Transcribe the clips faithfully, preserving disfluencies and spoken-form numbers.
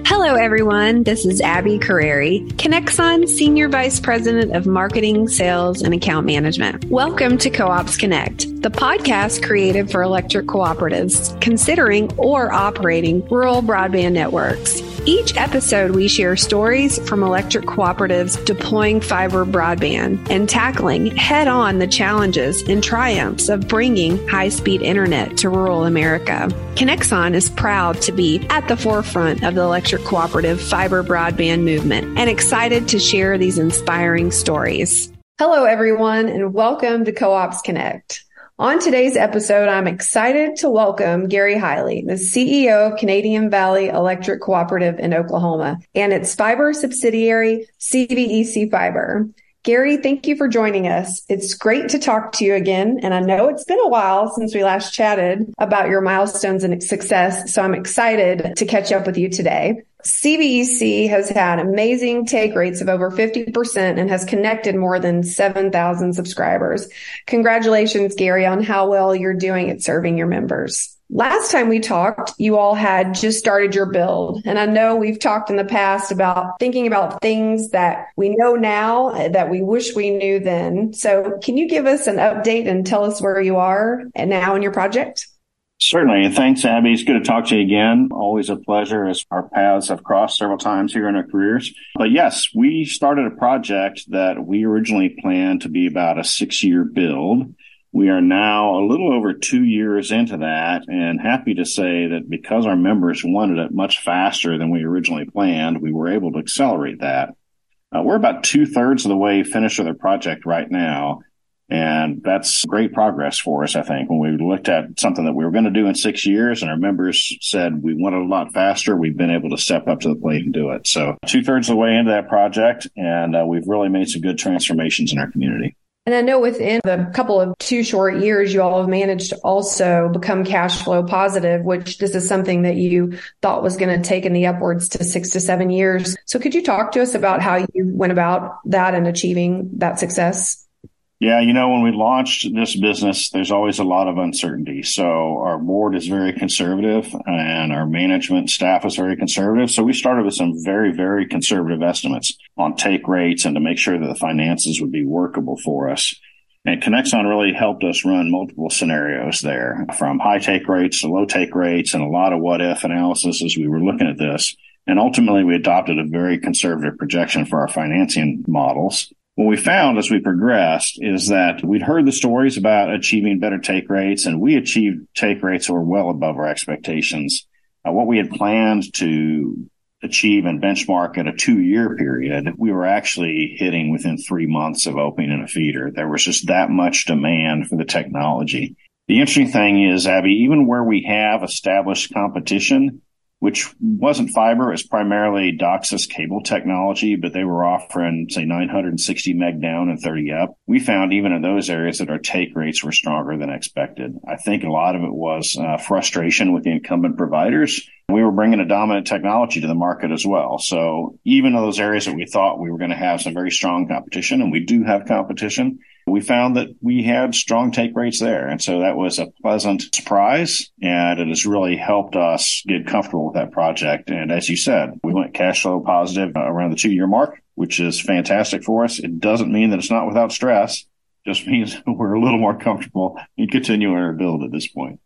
Hello, everyone. This is Abby Carreri, Connexon Senior Vice President of Marketing, Sales, and Account Management. Welcome to Co-ops Connect, the podcast created for electric cooperatives considering or operating rural broadband networks. Each episode, we share stories from electric cooperatives deploying fiber broadband and tackling head-on the challenges and triumphs of bringing high-speed internet to rural America. Connexon is proud to be at the forefront of the electric cooperative fiber broadband movement and excited to share these inspiring stories. Hello, everyone, and welcome to Co-ops Connect. On today's episode, I'm excited to welcome Gary Hiley, the C E O of Canadian Valley Electric Cooperative in Oklahoma, and its fiber subsidiary, C V E C Fiber. Gary, thank you for joining us. It's great to talk to you again, and I know it's been a while since we last chatted about your milestones and success, so I'm excited to catch up with you today. C V E C has had amazing take rates of over fifty percent and has connected more than seven thousand subscribers. Congratulations, Gary, on how well you're doing at serving your members. Last time we talked, you all had just started your build. And I know we've talked in the past about thinking about things that we know now that we wish we knew then. So can you give us an update and tell us where you are and now in your project? Certainly. And thanks, Abby. It's good to talk to you again. Always a pleasure, as our paths have crossed several times here in our careers. But yes, we started a project that we originally planned to be about a six-year build. We are now a little over two years into that, and happy to say that because our members wanted it much faster than we originally planned, we were able to accelerate that. Uh, we're about two-thirds of the way finished with the project right now. And that's great progress for us, I think. When we looked at something that we were going to do in six years and our members said we want it a lot faster, we've been able to step up to the plate and do it. So two thirds of the way into that project, and uh, we've really made some good transformations in our community. And I know within a couple of two short years, you all have managed to also become cash flow positive, which this is something that you thought was going to take in the upwards to six to seven years. So could you talk to us about how you went about that and achieving that success? Yeah, you know, when we launched this business, there's always a lot of uncertainty. So our board is very conservative and our management staff is very conservative. So we started with some very, very conservative estimates on take rates and to make sure that the finances would be workable for us. And Connexon really helped us run multiple scenarios there, from high take rates to low take rates and a lot of what if analysis as we were looking at this. And ultimately, we adopted a very conservative projection for our financing models. What we found as we progressed is that we'd heard the stories about achieving better take rates, and we achieved take rates that were well above our expectations. Uh, what we had planned to achieve and benchmark at a two-year period, we were actually hitting within three months of opening a feeder. There was just that much demand for the technology. The interesting thing is, Abby, even where we have established competition, which wasn't fiber, it's primarily DOCSIS cable technology, but they were offering, say, nine hundred sixty meg down and thirty up. We found even in those areas that our take rates were stronger than expected. I think a lot of it was uh, frustration with the incumbent providers. We were bringing a dominant technology to the market as well. So even in those areas that we thought we were going to have some very strong competition, and we do have competition, we found that we had strong take rates there. And so that was a pleasant surprise, and it has really helped us get comfortable with that project. And as you said, we went cash flow positive around the two-year mark, which is fantastic for us. It doesn't mean that it's not without stress. It just means we're a little more comfortable in continuing our build at this point.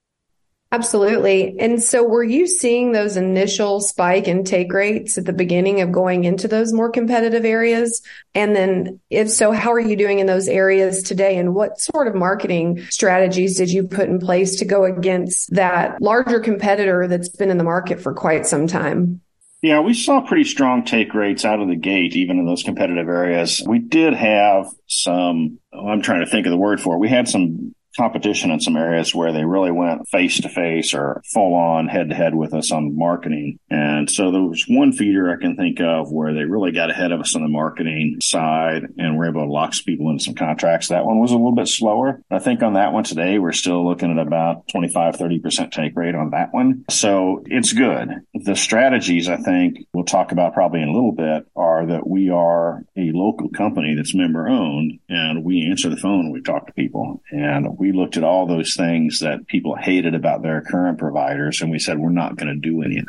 Absolutely. And so were you seeing those initial spike in take rates at the beginning of going into those more competitive areas? And then if so, how are you doing in those areas today? And what sort of marketing strategies did you put in place to go against that larger competitor that's been in the market for quite some time? Yeah, we saw pretty strong take rates out of the gate, even in those competitive areas. We did have some, I'm trying to think of the word for it. We had some competition in some areas where they really went face to face or full on head to head with us on marketing. And so there was one feeder I can think of where they really got ahead of us on the marketing side and were able to lock some people into some contracts. That one was a little bit slower. I think on that one today, we're still looking at about twenty-five, thirty percent take rate on that one. So it's good. The strategies, I think we'll talk about probably in a little bit, are that we are a local company that's member owned, and we answer the phone when we talk to people. And we looked at all those things that people hated about their current providers, and we said, we're not going to do any of that.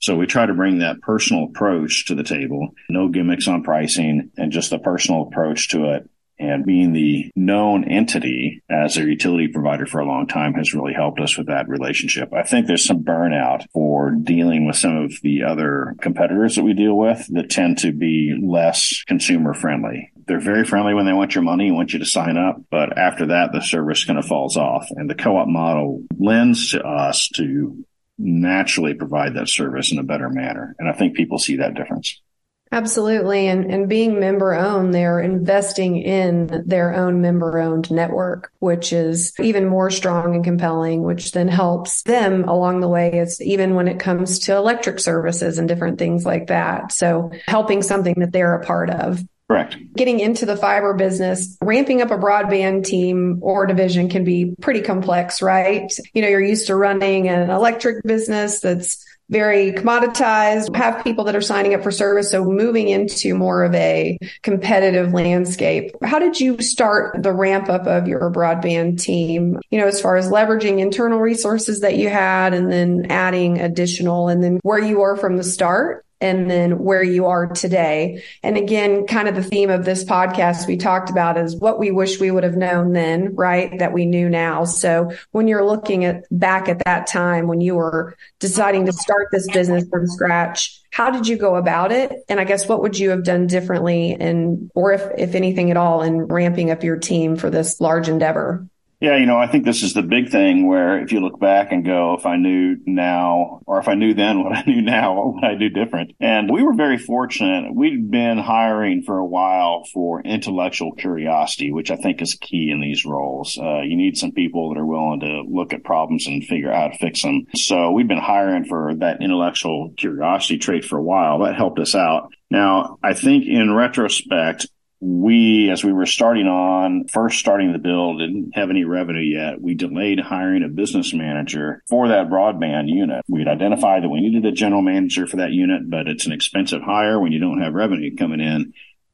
So we try to bring that personal approach to the table, no gimmicks on pricing, and just a personal approach to it. And being the known entity as a utility provider for a long time has really helped us with that relationship. I think there's some burnout for dealing with some of the other competitors that we deal with that tend to be less consumer friendly. They're very friendly when they want your money and want you to sign up. But after that, the service kind of falls off. And the co-op model lends to us to naturally provide that service in a better manner. And I think people see that difference. Absolutely. And, and being member owned, they're investing in their own member owned network, which is even more strong and compelling, which then helps them along the way. It's even when it comes to electric services and different things like that. So helping something that they're a part of. Correct. Getting into the fiber business, ramping up a broadband team or division can be pretty complex, right? You know, you're used to running an electric business that's very commoditized, have people that are signing up for service. So moving into more of a competitive landscape. How did you start the ramp up of your broadband team? You know, as far as leveraging internal resources that you had and then adding additional, and then where you were from the start and then where you are today. And again, kind of the theme of this podcast we talked about is what we wish we would have known then, right? That we knew now. So when you're looking at back at that time when you were deciding to start this business from scratch, how did you go about it? And I guess what would you have done differently, and or if, if anything at all, in ramping up your team for this large endeavor? Yeah, you know, I think this is the big thing where if you look back and go, if I knew now, or if I knew then what I knew now, what would I do different? And we were very fortunate. We'd been hiring for a while for intellectual curiosity, which I think is key in these roles. Uh, you need some people that are willing to look at problems and figure out how to fix them. So we've been hiring for that intellectual curiosity trait for a while. That helped us out. Now, I think in retrospect, we, as we were starting on, first starting the build, didn't have any revenue yet. We delayed hiring a business manager for that broadband unit. We'd identified that we needed a general manager for that unit, but it's an expensive hire when you don't have revenue coming in.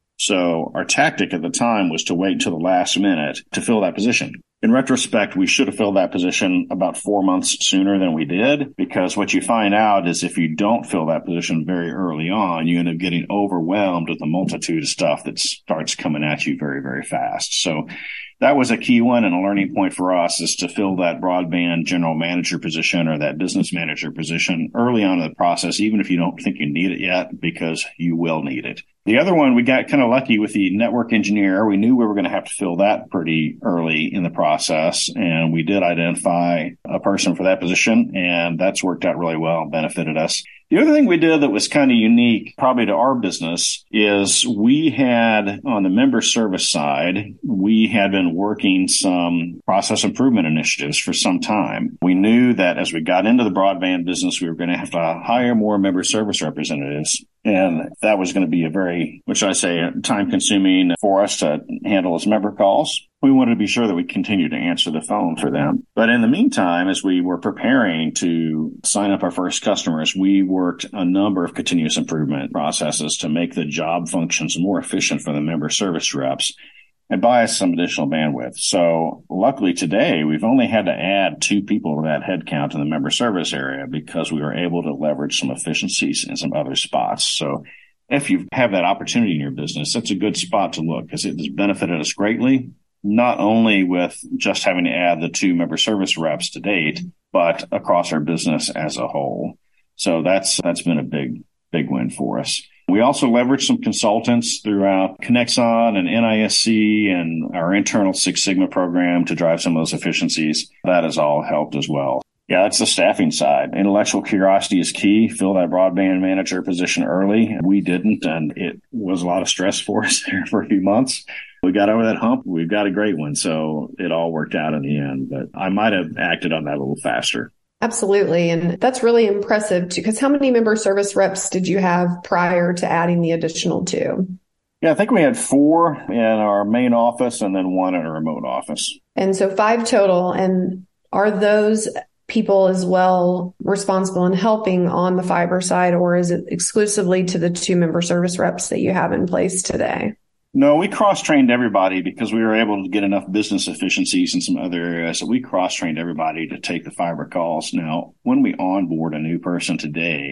So our tactic at the time was to wait until the last minute to fill that position. In retrospect, we should have filled that position about four months sooner than we did, because what you find out is if you don't fill that position very early on, you end up getting overwhelmed with a multitude of stuff that starts coming at you very, very fast. So that was a key one, and a learning point for us is to fill that broadband general manager position or that business manager position early on in the process, even if you don't think you need it yet, because you will need it. The other one, we got kind of lucky with the network engineer. We knew we were going to have to fill that pretty early in the process, and we did identify a person for that position, and that's worked out really well and benefited us. The other thing we did that was kind of unique, probably to our business, is we had, on the member service side, we had been working some process improvement initiatives for some time. We knew that as we got into the broadband business, we were going to have to hire more member service representatives. And that was going to be a very, what should I say, time consuming for us to handle as member calls. We wanted to be sure that we continued to answer the phone for them. But in the meantime, as we were preparing to sign up our first customers, we worked a number of continuous improvement processes to make the job functions more efficient for the member service reps and buy us some additional bandwidth. So luckily today, we've only had to add two people to that headcount in the member service area because we were able to leverage some efficiencies in some other spots. So if you have that opportunity in your business, that's a good spot to look because it has benefited us greatly, not only with just having to add the two member service reps to date, but across our business as a whole. So that's that's been a big, big win for us. We also leveraged some consultants throughout Connexon and N I S C and our internal Six Sigma program to drive some of those efficiencies. That has all helped as well. Yeah, that's the staffing side. Intellectual curiosity is key. Fill that broadband manager position early. We didn't, and it was a lot of stress for us there for a few months. We got over that hump. We've got a great one. So it all worked out in the end, but I might have acted on that a little faster. Absolutely. And that's really impressive too, because how many member service reps did you have prior to adding the additional two? Yeah, I think we had four in our main office and then one in a remote office. And so five total. And are those people as well responsible in helping on the fiber side, or is it exclusively to the two member service reps that you have in place today? No, we cross-trained everybody because we were able to get enough business efficiencies in some other areas. So we cross-trained everybody to take the fiber calls. Now, when we onboard a new person today,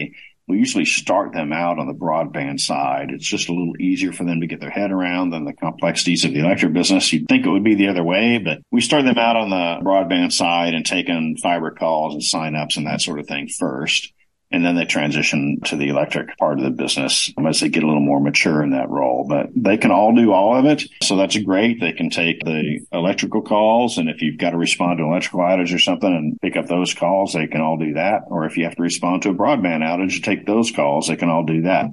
we usually start them out on the broadband side. It's just a little easier for them to get their head around than the complexities of the electric business. You'd think it would be the other way, but we start them out on the broadband side and taking fiber calls and signups and that sort of thing first. And then they transition to the electric part of the business as they get a little more mature in that role. But they can all do all of it. So that's great. They can take the electrical calls. And if you've got to respond to an electrical outage or something and pick up those calls, they can all do that. Or if you have to respond to a broadband outage and take those calls, they can all do that.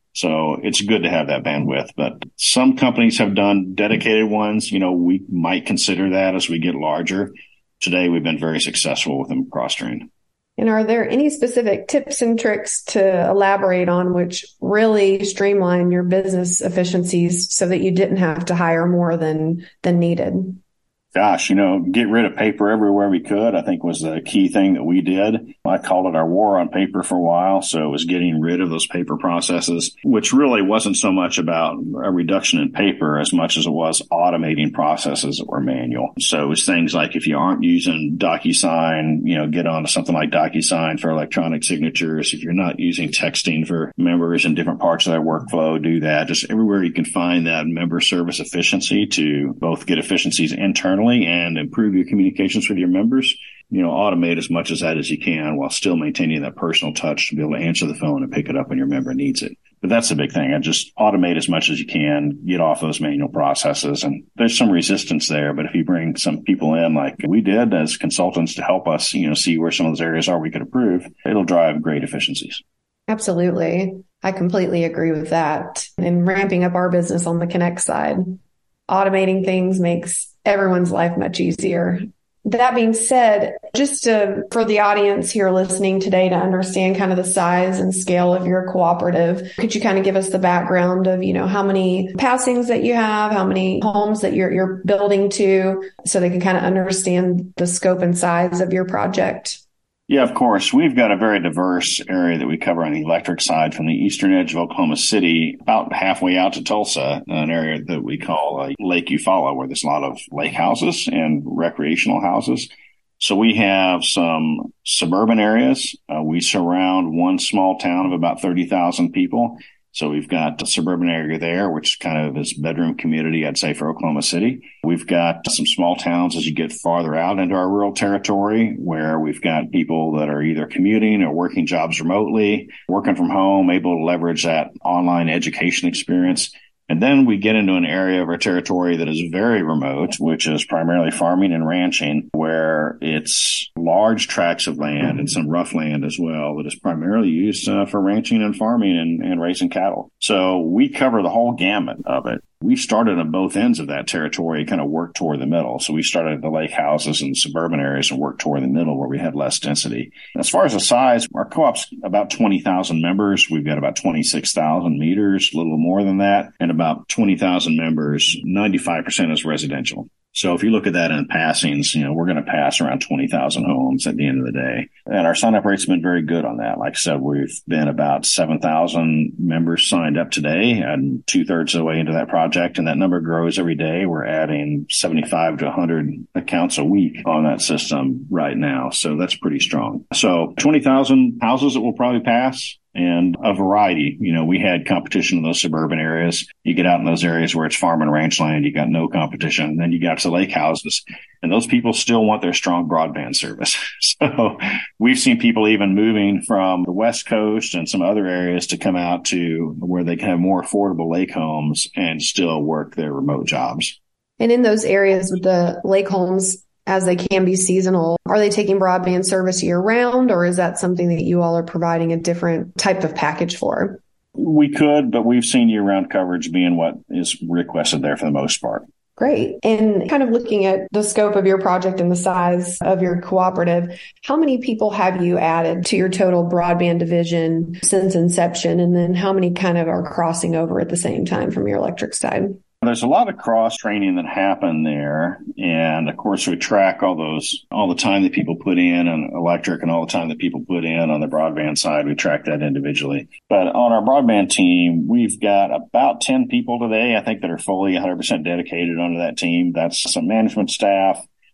So it's good to have that bandwidth. But some companies have done dedicated ones. You know, we might consider that as we get larger. Today, we've been very successful with them cross-trained. And are there any specific tips and tricks to elaborate on which really streamline your business efficiencies so that you didn't have to hire more than than needed? Gosh, you know, get rid of paper everywhere we could, I think was the key thing that we did. I called it our war on paper for a while. So it was getting rid of those paper processes, which really wasn't so much about a reduction in paper as much as it was automating processes that were manual. So it was things like if you aren't using DocuSign, you know, get onto something like DocuSign for electronic signatures. If you're not using texting for members in different parts of their workflow, do that. Just everywhere you can find that member service efficiency to both get efficiencies internally and improve your communications with your members, you know, automate as much as that as you can while still maintaining that personal touch to be able to answer the phone and pick it up when your member needs it. But that's the big thing. I just automate as much as you can, get off those manual processes. And there's some resistance there. But if you bring some people in like we did as consultants to help us, you know, see where some of those areas are we could improve, it'll drive great efficiencies. Absolutely. I completely agree with that. And ramping up our business on the Connect side, automating things makes everyone's life much easier. That being said, just to, for the audience here listening today to understand kind of the size and scale of your cooperative, could you kind of give us the background of, you know, how many passings that you have, how many homes that you're, you're building to, so they can kind of understand the scope and size of your project? Yeah, of course. We've got a very diverse area that we cover on the electric side from the eastern edge of Oklahoma City, about halfway out to Tulsa, an area that we call uh, Lake Eufaula, where there's a lot of lake houses and recreational houses. So we have some suburban areas. Uh, we surround one small town of about thirty thousand people. So we've got a suburban area there, which kind of is bedroom community, I'd say, for Oklahoma City. We've got some small towns as you get farther out into our rural territory, where we've got people that are either commuting or working jobs remotely, working from home, able to leverage that online education experience. And then we get into an area of our territory that is very remote, which is primarily farming and ranching, where it's large tracts of land and some rough land as well that is primarily used uh, for ranching and farming and, and raising cattle. So we cover the whole gamut of it. We started on both ends of that territory, kind of worked toward the middle. So we started at the lake houses and suburban areas and worked toward the middle where we had less density. As far as the size, our co-op's about twenty thousand members. We've got about twenty-six thousand meters, a little more than that, and about twenty thousand members. ninety-five percent is residential. So if you look at that in passings, you know, we're going to pass around twenty thousand homes at the end of the day. And our sign-up rate's been very good on that. Like I said, we've been about seven thousand members signed up today and two-thirds of the way into that project. And that number grows every day. We're adding seventy-five to one hundred accounts a week on that system right now. So that's pretty strong. So twenty thousand houses that will probably pass. And a variety. You know, we had competition in those suburban areas. You get out in those areas where it's farm and ranch land, you got no competition. And then you got to lake houses, and those people still want their strong broadband service. So we've seen people even moving from the West Coast and some other areas to come out to where they can have more affordable lake homes and still work their remote jobs. And in those areas with the lake homes, as they can be seasonal, are they taking broadband service year round, or is that something that you all are providing a different type of package for? We could, but we've seen year round coverage being what is requested there for the most part. Great. And kind of looking at the scope of your project and the size of your cooperative, how many people have you added to your total broadband division since inception? And then how many kind of are crossing over at the same time from your electric side? There's a lot of cross training that happened there. And of course, we track all those, all the time that people put in on electric and all the time that people put in on the broadband side. We track that individually. But on our broadband team, we've got about ten people today, I think, that are fully one hundred percent dedicated onto that team. That's some management staff,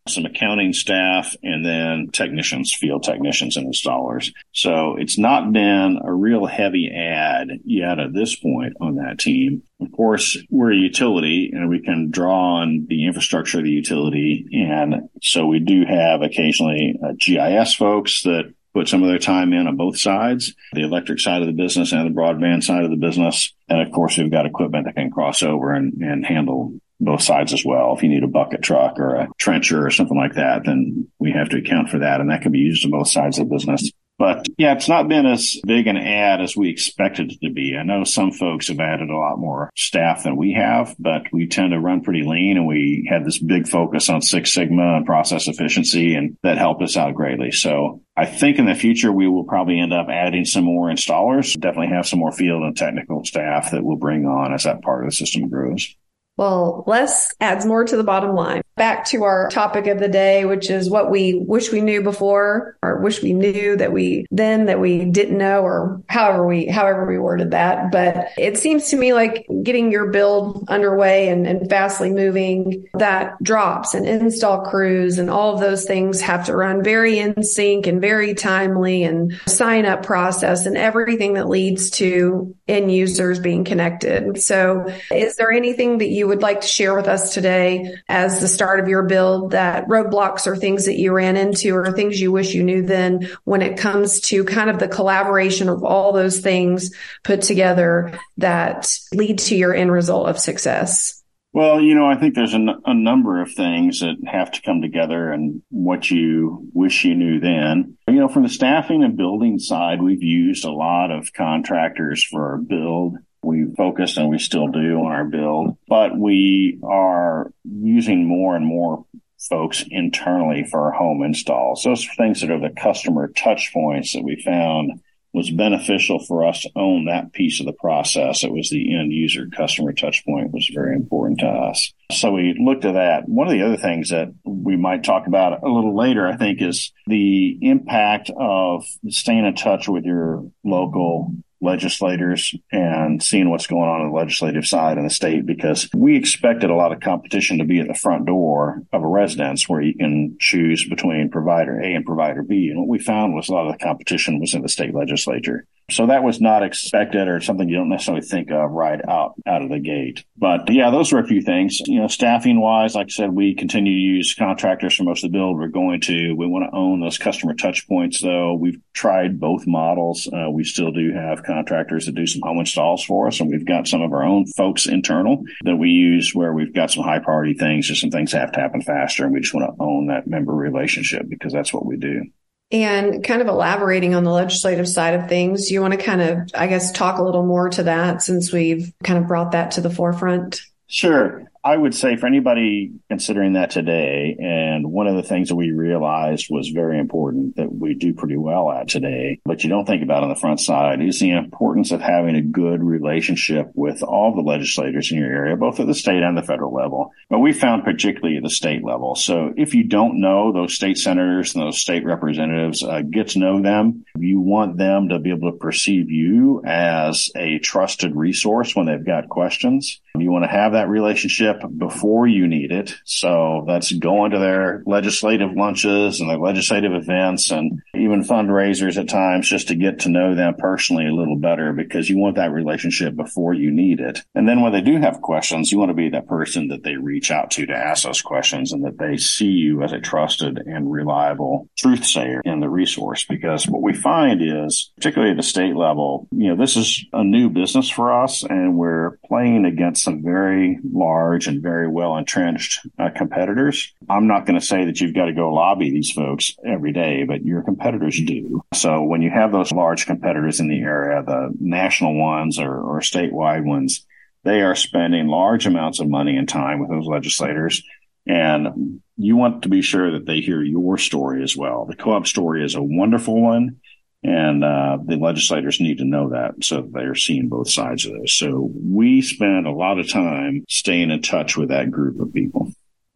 some accounting staff, and then technicians, field technicians and installers. So it's not been a real heavy add yet at this point on that team. Of course, we're a utility and we can draw on the infrastructure of the utility. And so we do have occasionally uh, G I S folks that put some of their time in on both sides, the electric side of the business and the broadband side of the business. And of course, we've got equipment that can cross over and, and handle both sides as well. If you need a bucket truck or a trencher or something like that, then we have to account for that. And that can be used on both sides of the business. But yeah, it's not been as big an add as we expected it to be. I know some folks have added a lot more staff than we have, but we tend to run pretty lean, and we had this big focus on Six Sigma and process efficiency, and that helped us out greatly. So I think in the future, we will probably end up adding some more installers, definitely have some more field and technical staff that we'll bring on as that part of the system grows. Well, less adds more to the bottom line. Back to our topic of the day, which is what we wish we knew before, or wish we knew that we then that we didn't know, or however we however we worded that. But it seems to me like getting your build underway and, and fastly moving, that drops and install crews and all of those things have to run very in sync and very timely, and sign up process and everything that leads to end users being connected. So is there anything that you would like to share with us today as the start of your build, that roadblocks or things that you ran into or things you wish you knew then, when it comes to kind of the collaboration of all those things put together that lead to your end result of success? Well, you know, I think there's a, n- a number of things that have to come together, and what you wish you knew then. You know, from the staffing and building side, we've used a lot of contractors for our build. We focused, and we still do, on our build, but we are using more and more folks internally for our home installs. Those are things that are the customer touch points that we found was beneficial for us to own that piece of the process. It was the end user customer touch point was very important to us. So we looked at that. One of the other things that we might talk about a little later, I think, is the impact of staying in touch with your local legislators and seeing what's going on on the legislative side in the state, because we expected a lot of competition to be at the front door of a residence where you can choose between provider A and provider B. And what we found was a lot of the competition was in the state legislature. So that was not expected, or something you don't necessarily think of right out, out of the gate. But yeah, those were a few things. You know, staffing wise, like I said, we continue to use contractors for most of the build. We're going to, we want to own those customer touch points though. We've tried both models. Uh, we still do have contractors that do some home installs for us, and we've got some of our own folks internal that we use where we've got some high priority things, just some things that have to happen faster, and we just want to own that member relationship because that's what we do. And kind of elaborating on the legislative side of things, you want to kind of, I guess, talk a little more to that, since we've kind of brought that to the forefront? Sure. I would say for anybody considering that today, and one of the things that we realized was very important that we do pretty well at today, but you don't think about on the front side, is the importance of having a good relationship with all the legislators in your area, both at the state and the federal level. But we found particularly at the state level. So if you don't know those state senators and those state representatives, uh, get to know them. You want them to be able to perceive you as a trusted resource when they've got questions. You want to have that relationship before you need it. So that's going to their legislative lunches and their legislative events, and even fundraisers at times, just to get to know them personally a little better, because you want that relationship before you need it. And then when they do have questions, you want to be that person that they reach out to to ask those questions, and that they see you as a trusted and reliable truth sayer in the resource. Because what we find is, particularly at the state level, you know, this is a new business for us, and we're playing against some very large and very well entrenched uh, competitors. I'm not going to say that you've got to go lobby these folks every day, but your competitors do. So when you have those large competitors in the area, the national ones or, or statewide ones, they are spending large amounts of money and time with those legislators. And you want to be sure that they hear your story as well. The co-op story is a wonderful one. And uh, the legislators need to know that, so that they're seeing both sides of this. So we spend a lot of time staying in touch with that group of people.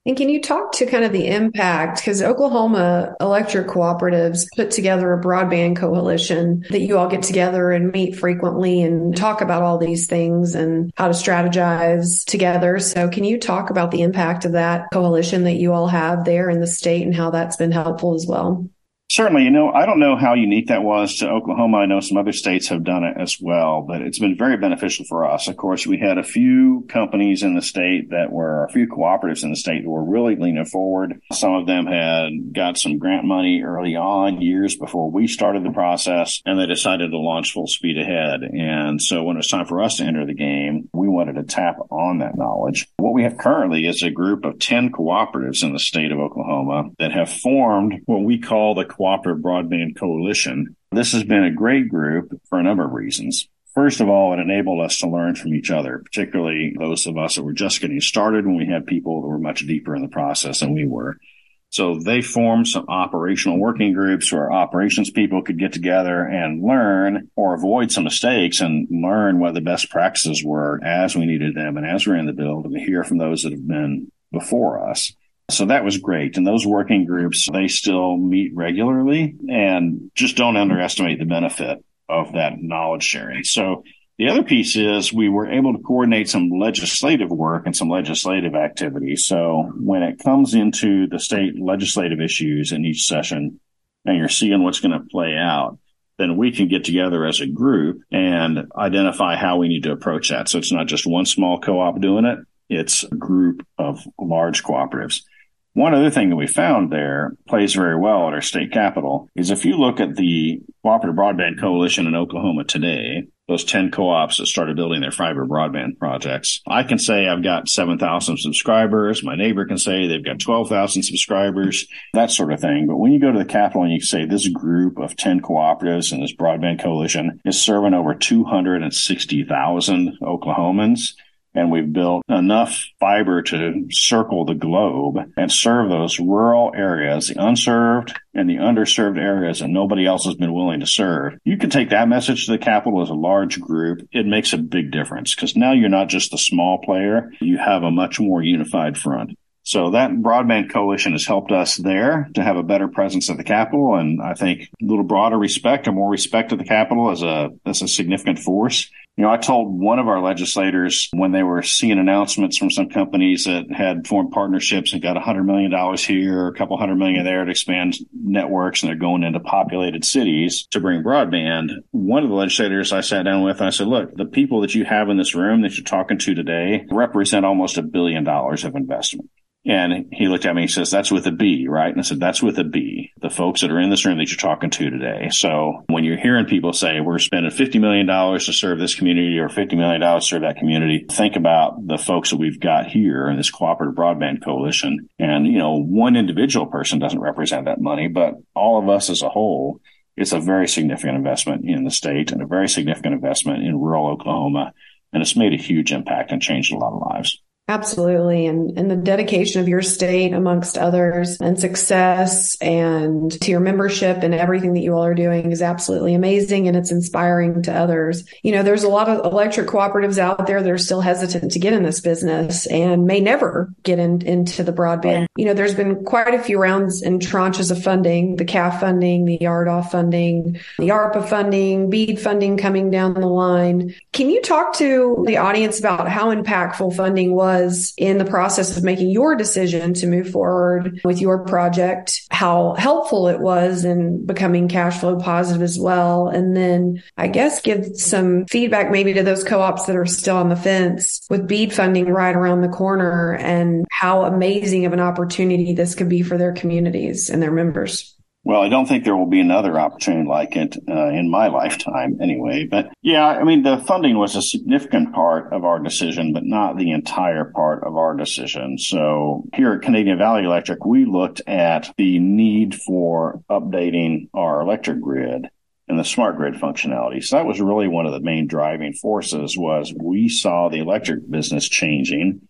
And can you talk to kind of the impact? Because Oklahoma Electric Cooperatives put together a broadband coalition that you all get together and meet frequently and talk about all these things and how to strategize together. So can you talk about the impact of that coalition that you all have there in the state and how that's been helpful as well? Certainly. You know, I don't know how unique that was to Oklahoma. I know some other states have done it as well, but it's been very beneficial for us. Of course, we had a few companies in the state that were, a few cooperatives in the state that were really leaning forward. Some of them had got some grant money early on, years before we started the process, and they decided to launch full speed ahead. And so when it was time for us to enter the game, we wanted to tap on that knowledge. What we have currently is a group of ten cooperatives in the state of Oklahoma that have formed what we call the Cooperative Broadband Coalition. This has been a great group for a number of reasons. First of all, it enabled us to learn from each other, particularly those of us that were just getting started when we had people that were much deeper in the process than we were. So they formed some operational working groups where operations people could get together and learn or avoid some mistakes and learn what the best practices were as we needed them and as we were in the build, and to hear from those that have been before us. So that was great. And those working groups, they still meet regularly, and just don't underestimate the benefit of that knowledge sharing. So the other piece is we were able to coordinate some legislative work and some legislative activity. So when it comes into the state legislative issues in each session and you're seeing what's going to play out, then we can get together as a group and identify how we need to approach that. So it's not just one small co-op doing it. It's a group of large cooperatives. One other thing that we found there plays very well at our state capitol is if you look at the Cooperative Broadband Coalition in Oklahoma today, those ten co-ops that started building their fiber broadband projects, I can say I've got seven thousand subscribers. My neighbor can say they've got twelve thousand subscribers, that sort of thing. But when you go to the Capitol and you say this group of ten cooperatives and this broadband coalition is serving over two hundred sixty thousand Oklahomans, and we've built enough fiber to circle the globe and serve those rural areas, the unserved and the underserved areas that nobody else has been willing to serve. You can take that message to the Capitol as a large group. It makes a big difference because now you're not just the small player. You have a much more unified front. So that broadband coalition has helped us there to have a better presence at the Capitol, and I think a little broader respect or more respect to the Capitol as a as a significant force. You know, I told one of our legislators when they were seeing announcements from some companies that had formed partnerships and got one hundred million dollars here, a couple hundred million there to expand networks, and they're going into populated cities to bring broadband. One of the legislators I sat down with, I said, look, the people that you have in this room that you're talking to today represent almost a billion dollars of investment. And he looked at me and he says, that's with a B, right? And I said, that's with a B, the folks that are in this room that you're talking to today. So when you're hearing people say we're spending fifty million dollars to serve this community or fifty million dollars to serve that community, think about the folks that we've got here in this Cooperative Broadband Coalition. And, you know, one individual person doesn't represent that money, but all of us as a whole, it's a very significant investment in the state and a very significant investment in rural Oklahoma. And it's made a huge impact and changed a lot of lives. Absolutely. And, and the dedication of your state amongst others and success and to your membership and everything that you all are doing is absolutely amazing. And it's inspiring to others. You know, there's a lot of electric cooperatives out there that are still hesitant to get in this business and may never get in, into the broadband. You know, there's been quite a few rounds and tranches of funding, the C A F funding, the R D O F funding, the ARPA funding, BEAD funding coming down the line. Can you talk to the audience about how impactful funding was in the process of making your decision to move forward with your project, how helpful it was in becoming cash flow positive as well? And then I guess give some feedback maybe to those co-ops that are still on the fence with BEAD funding right around the corner and how amazing of an opportunity this could be for their communities and their members. Well, I don't think there will be another opportunity like it uh, in my lifetime anyway. But yeah, I mean, the funding was a significant part of our decision, but not the entire part of our decision. So here at Canadian Valley Electric, we looked at the need for updating our electric grid and the smart grid functionality. So that was really one of the main driving forces was we saw the electric business changing.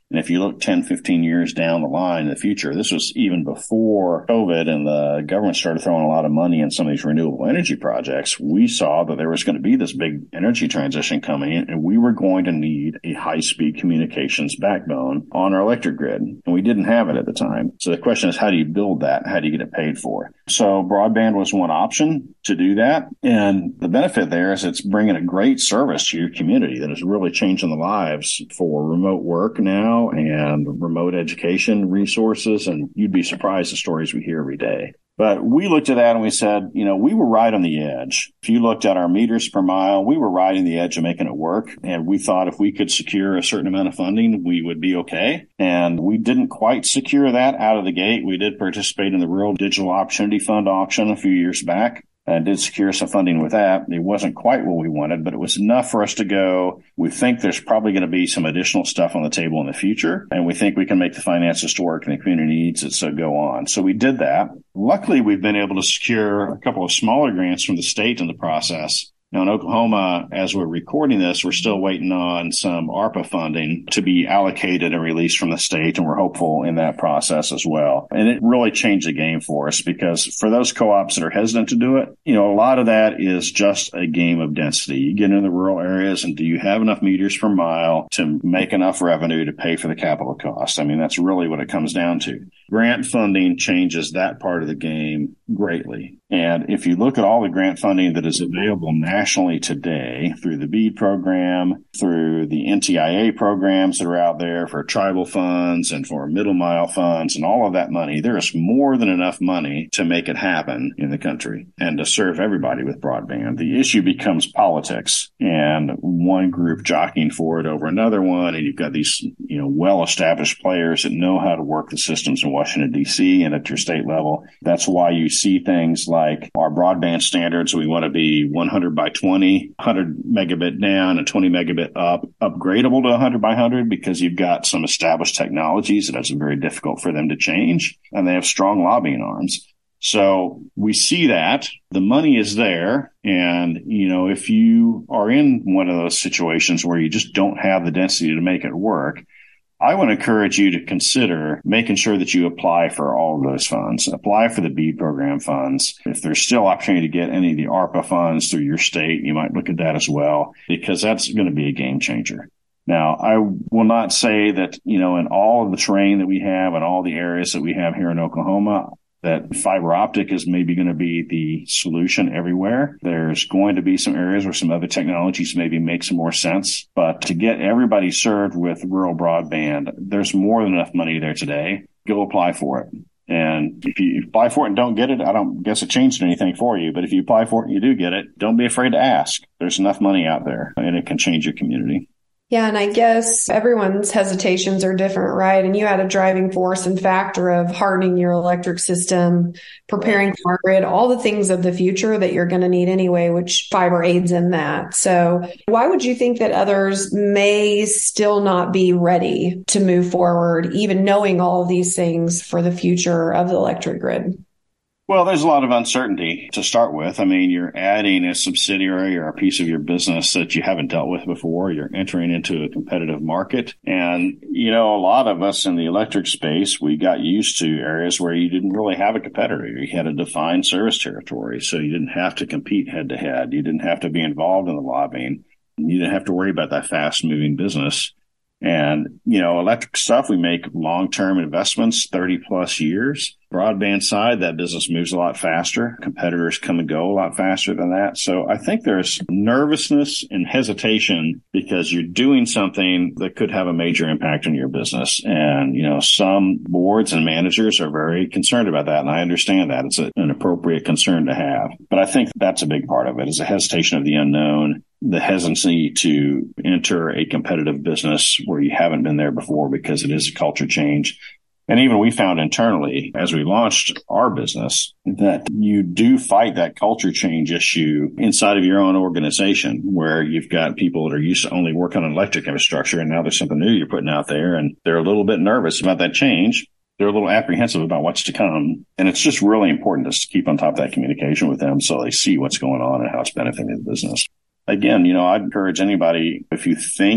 And if you look ten, fifteen years down the line in the future, this was even before COVID and the government started throwing a lot of money in some of these renewable energy projects. We saw that there was going to be this big energy transition coming in, and we were going to need a high-speed communications backbone on our electric grid. And we didn't have it at the time. So the question is, how do you build that? How do you get it paid for? So broadband was one option to do that. And the benefit there is it's bringing a great service to your community that is really changing the lives for remote work now and remote education resources. And you'd be surprised the stories we hear every day. But we looked at that and we said, you know, we were right on the edge. If you looked at our meters per mile, we were right on the edge of making it work. And we thought if we could secure a certain amount of funding, we would be okay. And we didn't quite secure that out of the gate. We did participate in the Rural Digital Opportunity Fund auction a few years back. And did secure some funding with that. It wasn't quite what we wanted, but it was enough for us to go. We think there's probably going to be some additional stuff on the table in the future, and we think we can make the finances to work and the community needs it, so go on. So we did that. Luckily, we've been able to secure a couple of smaller grants from the state in the process. Now, in Oklahoma, as we're recording this, we're still waiting on some ARPA funding to be allocated and released from the state, and we're hopeful in that process as well. And it really changed the game for us because for those co-ops that are hesitant to do it, you know, a lot of that is just a game of density. You get into the rural areas, and do you have enough meters per mile to make enough revenue to pay for the capital cost? I mean, that's really what it comes down to. Grant funding changes that part of the game greatly. And if you look at all the grant funding that is available nationally today through the BEAD program, through the N T I A programs that are out there for tribal funds and for middle mile funds and all of that money, there is more than enough money to make it happen in the country and to serve everybody with broadband. The issue becomes politics and one group jockeying for it over another one. And you've got these, you know, well-established players that know how to work the systems in Washington, D C and at your state level. That's why you see things like our broadband standards. We want to be one hundred by twenty, one hundred megabit down and twenty megabit up, upgradable to one hundred by one hundred because you've got some established technologies that it's very difficult for them to change, and they have strong lobbying arms. So we see that the money is there. And, you know, if you are in one of those situations where you just don't have the density to make it work, I want to encourage you to consider making sure that you apply for all of those funds. Apply for the BEAD program funds. If there's still opportunity to get any of the ARPA funds through your state, you might look at that as well, because that's going to be a game changer. Now, I will not say that, you know, in all of the terrain that we have and all the areas that we have here in Oklahoma, that fiber optic is maybe going to be the solution everywhere. There's going to be some areas where some other technologies maybe make some more sense. But to get everybody served with rural broadband, there's more than enough money there today. Go apply for it. And if you apply for it and don't get it, I don't guess it changed anything for you. But if you apply for it and you do get it, don't be afraid to ask. There's enough money out there, and it can change your community. Yeah, and I guess everyone's hesitations are different, right? And you had a driving force and factor of hardening your electric system, preparing for our grid, all the things of the future that you're going to need anyway, which fiber aids in that. So why would you think that others may still not be ready to move forward, even knowing all of these things for the future of the electric grid? Well, there's a lot of uncertainty to start with. I mean, you're adding a subsidiary or a piece of your business that you haven't dealt with before. You're entering into a competitive market. And, you know, a lot of us in the electric space, we got used to areas where you didn't really have a competitor. You had a defined service territory, so you didn't have to compete head to head. You didn't have to be involved in the lobbying. You didn't have to worry about that fast moving business. And, you know, electric stuff, we make long-term investments, thirty plus years. Broadband side, that business moves a lot faster. Competitors come and go a lot faster than that. So I think there's nervousness and hesitation because you're doing something that could have a major impact on your business. And, you know, some boards and managers are very concerned about that. And I understand that. It's a, an appropriate concern to have. But I think that's a big part of it, is a hesitation of the unknown, the hesitancy to enter a competitive business where you haven't been there before because it is a culture change. And even we found internally, as we launched our business, that you do fight that culture change issue inside of your own organization, where you've got people that are used to only working on electric infrastructure, and now there's something new you're putting out there, and they're a little bit nervous about that change. They're a little apprehensive about what's to come. And it's just really important to keep on top of that communication with them so they see what's going on and how it's benefiting the business. Again, you know, I'd encourage anybody, if you think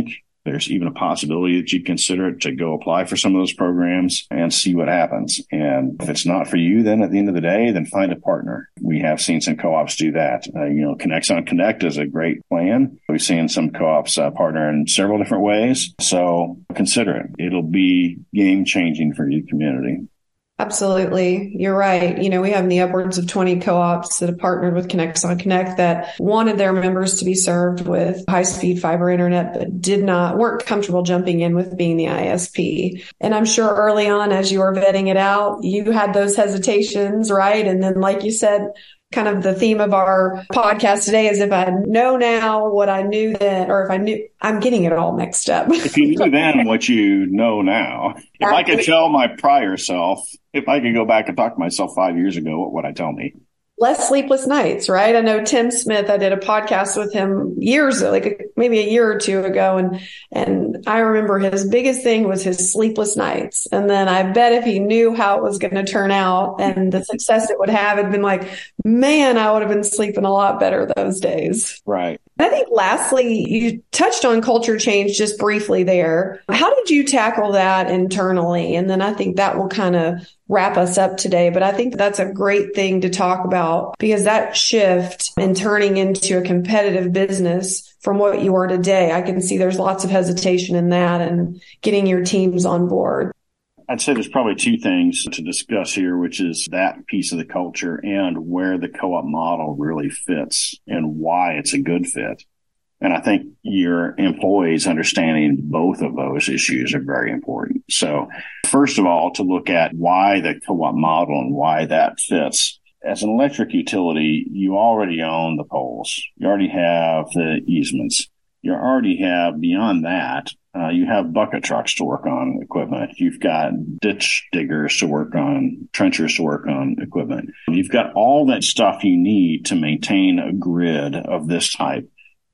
there's even a possibility that you'd consider it to go apply for some of those programs and see what happens. And if it's not for you, then at the end of the day, then find a partner. We have seen some co-ops do that. Uh, you know, Connexon Connect is a great plan. We've seen some co-ops uh, partner in several different ways. So consider it. It'll be game changing for your community. Absolutely. You're right. You know, we have in the upwards of twenty co-ops that have partnered with Connexon Connect that wanted their members to be served with high-speed fiber internet, but did not, weren't comfortable jumping in with being the I S P. And I'm sure early on, as you were vetting it out, you had those hesitations, right? And then, like you said, kind of the theme of our podcast today is if I know now what I knew then, or if I knew, I'm getting it all mixed up. If you knew then what you know now, if I could tell my prior self, if I could go back and talk to myself five years ago, what would I tell me? Less sleepless nights, right? I know Tim Smith, I did a podcast with him years, like maybe a year or two ago. And, and I remember his biggest thing was his sleepless nights. And then I bet if he knew how it was going to turn out and the success it would have, it'd been like, man, I would have been sleeping a lot better those days. Right. I think lastly, you touched on culture change just briefly there. How did you tackle that internally? And then I think that will kind of wrap us up today. But I think that's a great thing to talk about because that shift in turning into a competitive business from what you are today, I can see there's lots of hesitation in that and getting your teams on board. I'd say there's probably two things to discuss here, which is that piece of the culture and where the co-op model really fits and why it's a good fit. And I think your employees understanding both of those issues are very important. So first of all, to look at why the co-op model and why that fits. As an electric utility, you already own the poles. You already have the easements. You already have, beyond that, uh, you have bucket trucks to work on equipment. You've got ditch diggers to work on, trenchers to work on equipment. You've got all that stuff you need to maintain a grid of this type.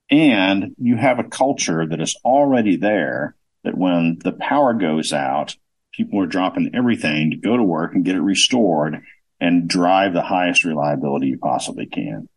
And you have a culture that is already there that when the power goes out, people are dropping everything to go to work and get it restored and drive the highest reliability you possibly can.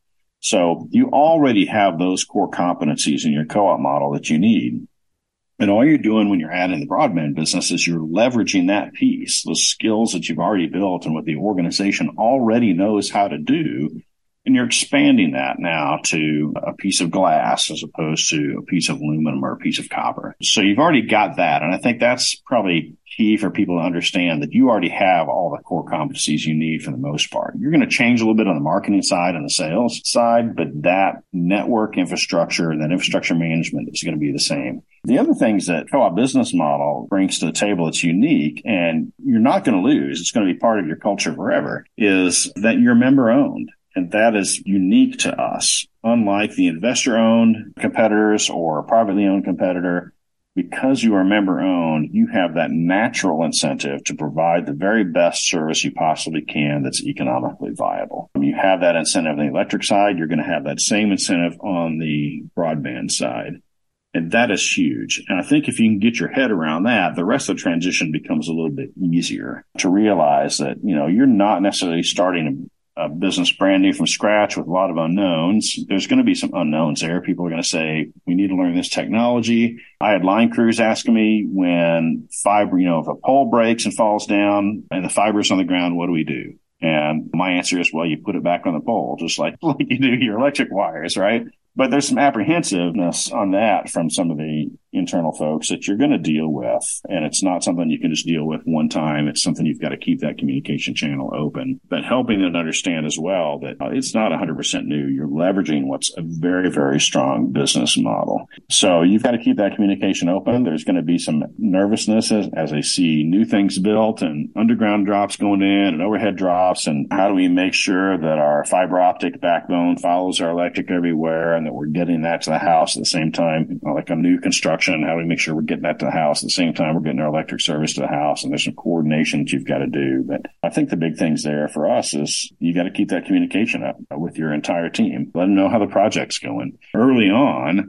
So you already have those core competencies in your co-op model that you need. And all you're doing when you're adding the broadband business is you're leveraging that piece, those skills that you've already built and what the organization already knows how to do. And you're expanding that now to a piece of glass as opposed to a piece of aluminum or a piece of copper. So you've already got that. And I think that's probably key for people to understand that you already have all the core competencies you need for the most part. You're going to change a little bit on the marketing side and the sales side, but that network infrastructure and that infrastructure management is going to be the same. The other things that co-op business model brings to the table that's unique and you're not going to lose, it's going to be part of your culture forever, is that you're member owned. And that is unique to us. Unlike the investor-owned competitors or a privately owned competitor, because you are member-owned, you have that natural incentive to provide the very best service you possibly can that's economically viable. When you have that incentive on the electric side, you're going to have that same incentive on the broadband side. And that is huge. And I think if you can get your head around that, the rest of the transition becomes a little bit easier to realize that, you know, you're not necessarily starting a a business brand new from scratch with a lot of unknowns. There's going to be some unknowns there. People are going to say, we need to learn this technology. I had line crews asking me when fiber, you know, if a pole breaks and falls down and the fiber's on the ground, what do we do? And my answer is, well, you put it back on the pole, just like, like you do your electric wires, right? But there's some apprehensiveness on that from some of the internal folks that you're going to deal with. And it's not something you can just deal with one time. It's something you've got to keep that communication channel open, but helping them to understand as well that it's not one hundred percent new. You're leveraging what's a very, very strong business model. So you've got to keep that communication open. There's going to be some nervousness as, as I see new things built and underground drops going in and overhead drops. And how do we make sure that our fiber optic backbone follows our electric everywhere and that we're getting that to the house at the same time, like a new construction? How do we make sure we're getting that to the house at the same time we're getting our electric service to the house? And there's some coordination that you've got to do. But I think the big things there for us is you got to keep that communication up with your entire team. Let them know how the project's going. Early on,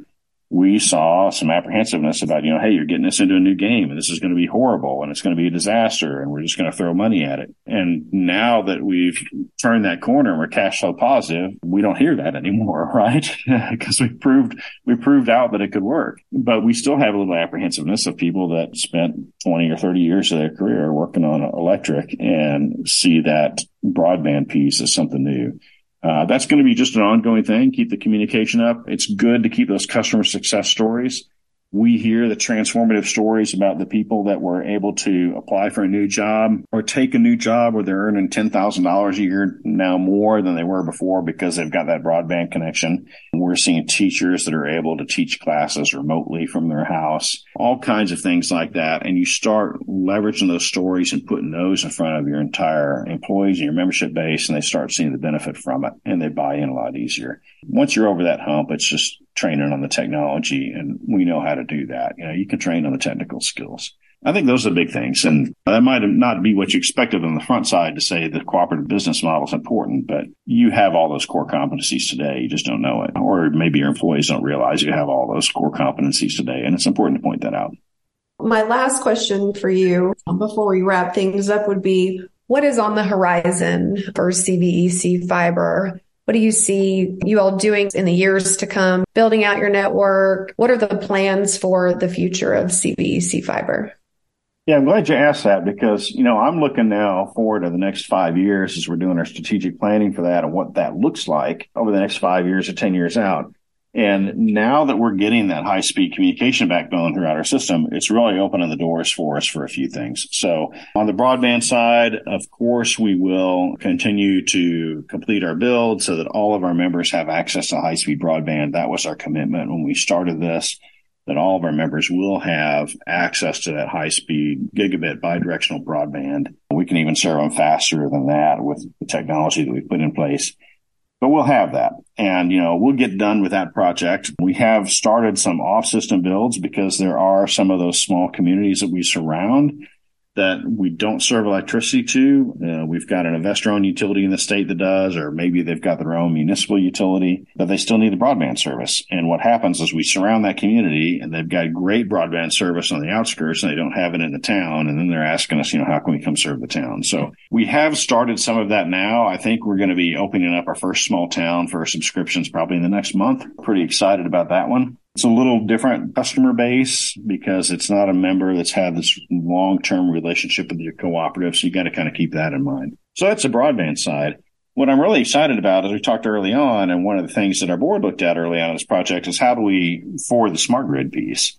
we saw some apprehensiveness about, you know, hey, you're getting us into a new game and this is going to be horrible and it's going to be a disaster and we're just going to throw money at it. And now that we've turned that corner and we're cash flow positive, we don't hear that anymore, right? Because we proved, we proved out that it could work. But we still have a little apprehensiveness of people that spent twenty or thirty years of their career working on electric and see that broadband piece as something new. Uh, that's going to be just an ongoing thing. Keep the communication up. It's good to keep those customer success stories. We hear the transformative stories about the people that were able to apply for a new job or take a new job where they're earning ten thousand dollars a year now more than they were before because they've got that broadband connection. We're seeing teachers that are able to teach classes remotely from their house, all kinds of things like that. And you start leveraging those stories and putting those in front of your entire employees and your membership base, and they start seeing the benefit from it and they buy in a lot easier. Once you're over that hump, it's just training on the technology, and we know how to do that. You know, you can train on the technical skills. I think those are the big things, and that might not be what you expected on the front side to say the cooperative business model is important, but you have all those core competencies today. You just don't know it, or maybe your employees don't realize you have all those core competencies today, and it's important to point that out. My last question for you before we wrap things up would be, what is on the horizon for C V E C Fiber? What do you see you all doing in the years to come, building out your network? What are the plans for the future of C V E C Fiber? Yeah, I'm glad you asked that because, you know, I'm looking now forward to the next five years as we're doing our strategic planning for that and what that looks like over the next five years or ten years out. And now that we're getting that high-speed communication backbone throughout our system, it's really opening the doors for us for a few things. So on the broadband side, of course, we will continue to complete our build so that all of our members have access to high-speed broadband. That was our commitment when we started this, that all of our members will have access to that high-speed gigabit bidirectional broadband. We can even serve them faster than that with the technology that we put in place. But we'll have that. And, you know, we'll get done with that project. We have started some off-system builds because there are some of those small communities that we surround that we don't serve electricity to. Uh, we've got an investor-owned utility in the state that does, or maybe they've got their own municipal utility, but they still need the broadband service. And what happens is we surround that community and they've got great broadband service on the outskirts and they don't have it in the town. And then they're asking us, you know, how can we come serve the town? So we have started some of that now. I think we're going to be opening up our first small town for subscriptions probably in the next month. Pretty excited about that one. It's a little different customer base because it's not a member that's had this long-term relationship with your cooperative. So you got to kind of keep that in mind. So that's the broadband side. What I'm really excited about, as we talked early on, and one of the things that our board looked at early on in this project is how do we forward the smart grid piece?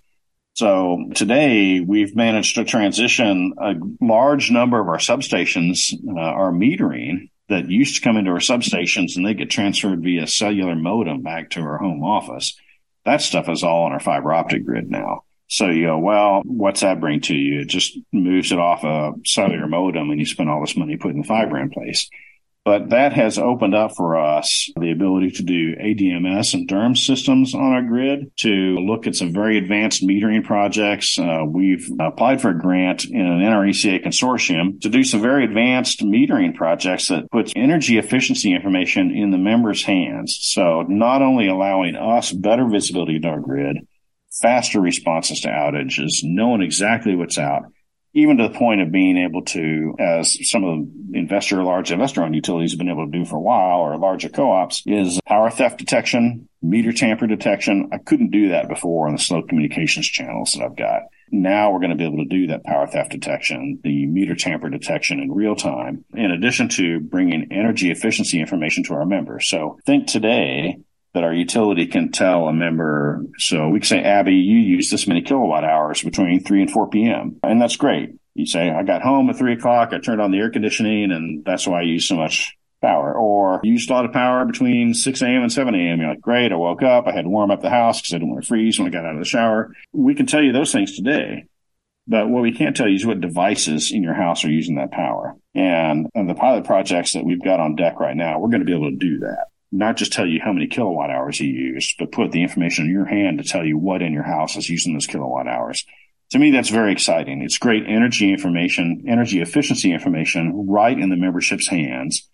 So today we've managed to transition a large number of our substations, uh, our metering that used to come into our substations and they get transferred via cellular modem back to our home office. That stuff is all on our fiber optic grid now. So you go, well, what's that bring to you? It just moves it off a cellular modem and you spend all this money putting the fiber in place. But that has opened up for us the ability to do A D M S and D E R M systems on our grid, to look at some very advanced metering projects. Uh, we've applied for a grant in an N R E C A consortium to do some very advanced metering projects that puts energy efficiency information in the members' hands. So not only allowing us better visibility into our grid, faster responses to outages, knowing exactly what's out, even to the point of being able to, as some of the investor, large investor-owned utilities have been able to do for a while, or larger co-ops, is power theft detection, meter tamper detection. I couldn't do that before on the slow communications channels that I've got. Now we're going to be able to do that power theft detection, the meter tamper detection in real time, in addition to bringing energy efficiency information to our members. So think today that our utility can tell a member, so we can say, Abby, you use this many kilowatt hours between three and four p.m. And that's great. You say, I got home at three o'clock, I turned on the air conditioning, and that's why I use so much power. Or you used a lot of power between six a.m. and seven a.m. You're like, great, I woke up, I had to warm up the house because I didn't want to freeze when I got out of the shower. We can tell you those things today. But what we can't tell you is what devices in your house are using that power. And, and the pilot projects that we've got on deck right now, we're going to be able to do that. Not just tell you how many kilowatt hours you used, but put the information in your hand to tell you what in your house is using those kilowatt hours. To me, that's very exciting. It's great energy information, energy efficiency information right in the membership's hands.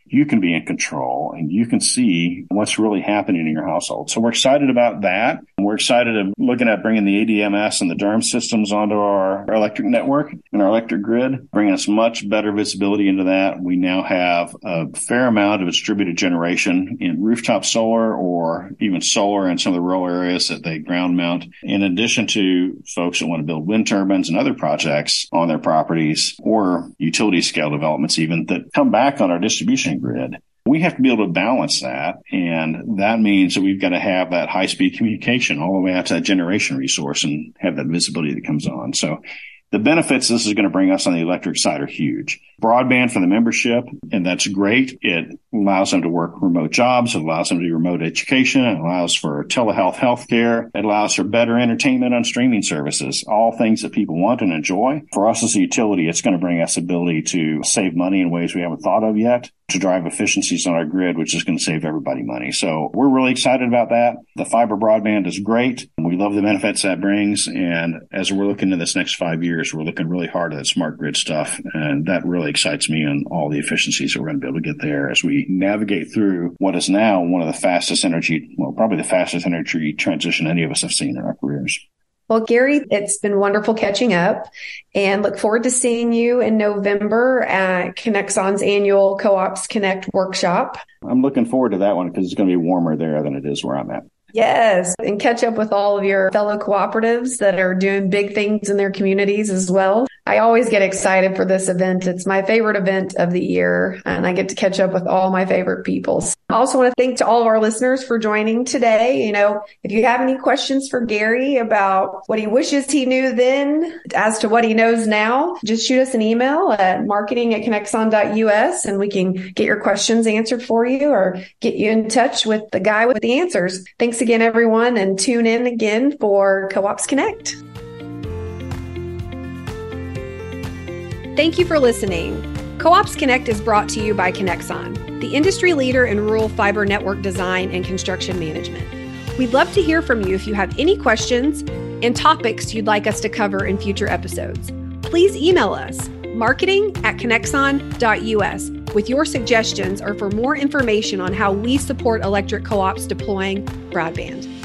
you can be in control and you can see what's really happening in your household. So we're excited about that. We're excited of looking at bringing the A D M S and the D E R M systems onto our electric network and our electric grid, bringing us much better visibility into that. We now have a fair amount of distributed generation in rooftop solar or even solar in some of the rural areas that they ground mount, in addition to folks that want to build wind turbines and other projects on their properties or utility scale developments even that come back on our distribution grid. We have to be able to balance that, and that means that we've got to have that high-speed communication all the way out to that generation resource and have that visibility that comes on. So the benefits this is going to bring us on the electric side are huge. Broadband for the membership, and that's great. It allows them to work remote jobs. It allows them to do remote education. It allows for telehealth healthcare. It allows for better entertainment on streaming services, all things that people want and enjoy. For us as a utility, it's going to bring us ability to save money in ways we haven't thought of yet, to drive efficiencies on our grid, which is going to save everybody money. So we're really excited about that. The fiber broadband is great. We love the benefits that brings. And as we're looking at this next five years, we're looking really hard at that smart grid stuff. And that really excites me on all the efficiencies that we're going to be able to get there as we navigate through what is now one of the fastest energy, well, probably the fastest energy transition any of us have seen in our careers. Well, Gary, it's been wonderful catching up, and look forward to seeing you in November at Connexon's annual Co-ops Connect workshop. I'm looking forward to that one because it's going to be warmer there than it is where I'm at. Yes, and catch up with all of your fellow cooperatives that are doing big things in their communities as well. I always get excited for this event. It's my favorite event of the year, and I get to catch up with all my favorite people. I also want to thank to all of our listeners for joining today. You know, if you have any questions for Gary about what he wishes he knew then as to what he knows now, just shoot us an email at marketing at connexon dot U S and we can get your questions answered for you or get you in touch with the guy with the answers. Thanks again, everyone, and tune in again for Co-ops Connect. Thank you for listening. Co-ops Connect is brought to you by Connexon, the industry leader in rural fiber network design and construction management. We'd love to hear from you if you have any questions and topics you'd like us to cover in future episodes. Please email us, marketing at connexon dot U S, with your suggestions or for more information on how we support electric co-ops deploying broadband.